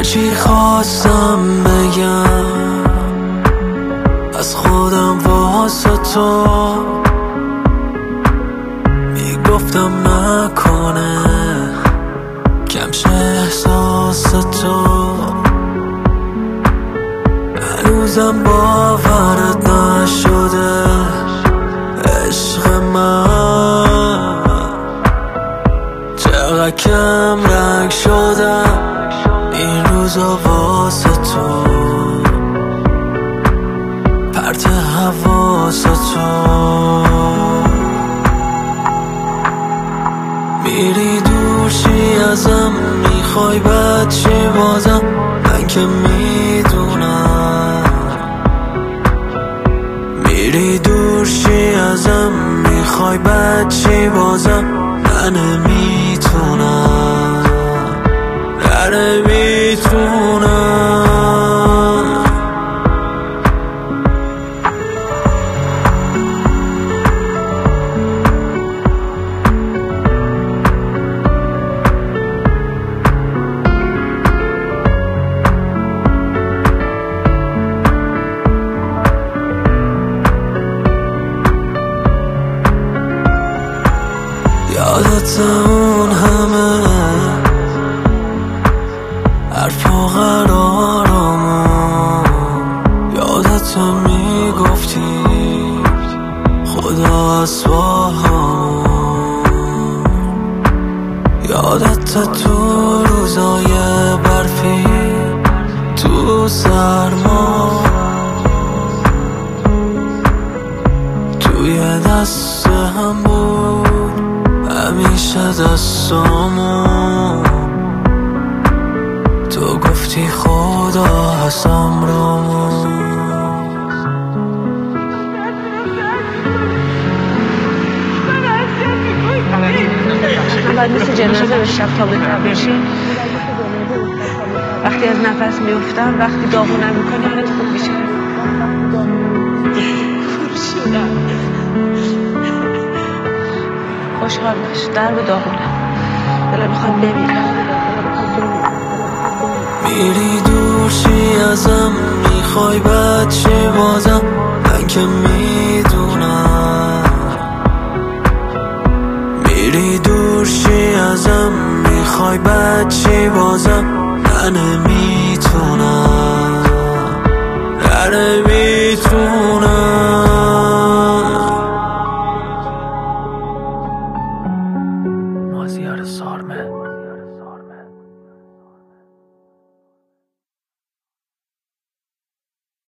هرچی خواستم بگم از خودم واسه تو میگفتم نکنه کم شه احساس تو، هنوزم باورت نشده عشق من چقدر کم رنگ شدم این روزا واسه تو، پرت حواس تو. میری دور شی ازم، میخوای بد شی بازم، من که میدونم. میری دور شی ازم، میخوای بد شی بازم، من نمیتونم، نمیتونم. یادت اون همه حرف و قرارمون، یادت میگفتی خدا از با همون، یادت تو روزای برفی تو سرما توی دست هم بود همیشه دستامون، تو گفتی خدا هستم رامون. باید مثل جنازه به شب تابوت بشی، وقتی از نفس میفتم، وقتی داغونم میکنی حالت خوب میشه. خوشحال باش، درد و داغونم، دلم میخواد بمیرم. میری دور شی ازم، میخوای بد شی بازم، من که میدونم. میری دور شی ازم، میخوای بد شی بازم، من نمیتونم، نمیتونم. مازیار سارمه.